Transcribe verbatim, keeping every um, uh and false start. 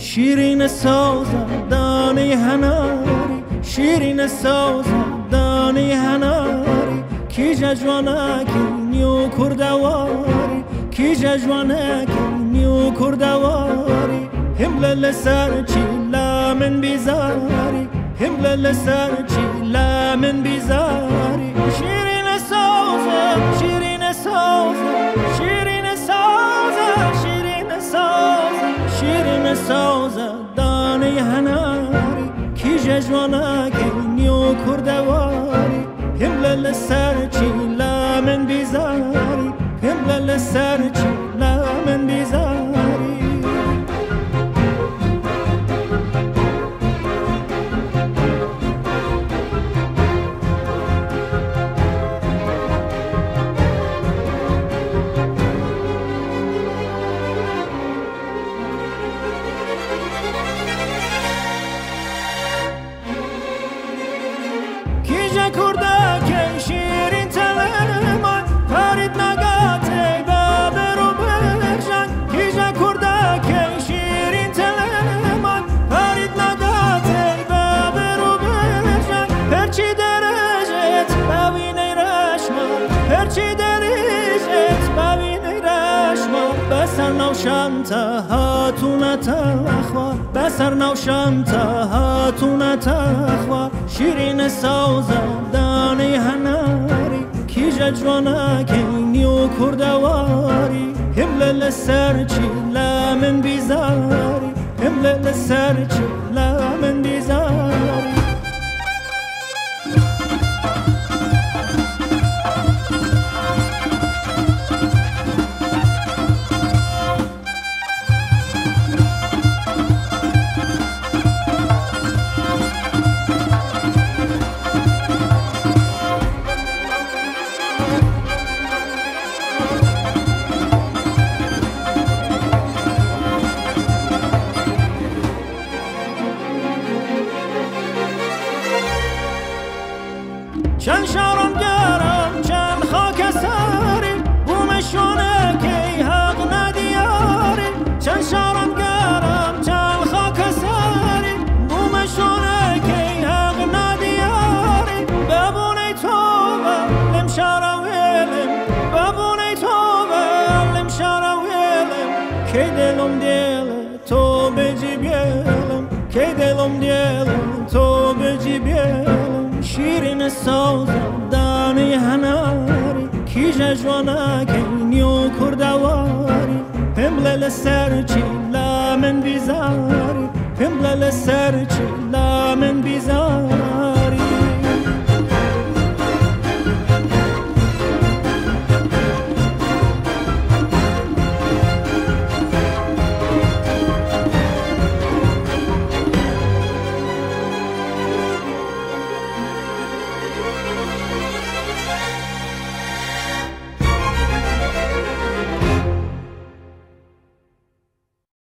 شیرین سازم دانه هناری شیرین سازم دانه هناری کی جوانکی نیو کردواری کی جوانکی نیو کردواری همله لسر چی لامن بیزاری همله لسر چی لامن بیزاری شیرین سازم شیرین سازم شیرین سازم شیرین سازم شیرین سازم دانه هناری کی جوانکی نیو کردواری همله لسر چی لامن بیزاری همله لسر چی لامن بیزاری بسر نوشم هاتون تخوا بسر نوشم هاتون تخوا شیرین سازم دانه هناری کی جوانکی نیو کردواری همله لسر چی لامن بیزاری همله لسر چی لامن بیزاری چند شارم گرم چند خاک ساری بومشونه که حق ندیاری چند شارم گرم چند خاک ساری بومشونه که حق ندیاری ببونه توبه لم شارم ویلم ببونه توبه لم شارم ویلم که دلم دیل تو بجی بیلم که دلم دیل تو بجی بیلم شیرین سازم دانه هناری کی جوانکی نیو کردواری همله لسر چی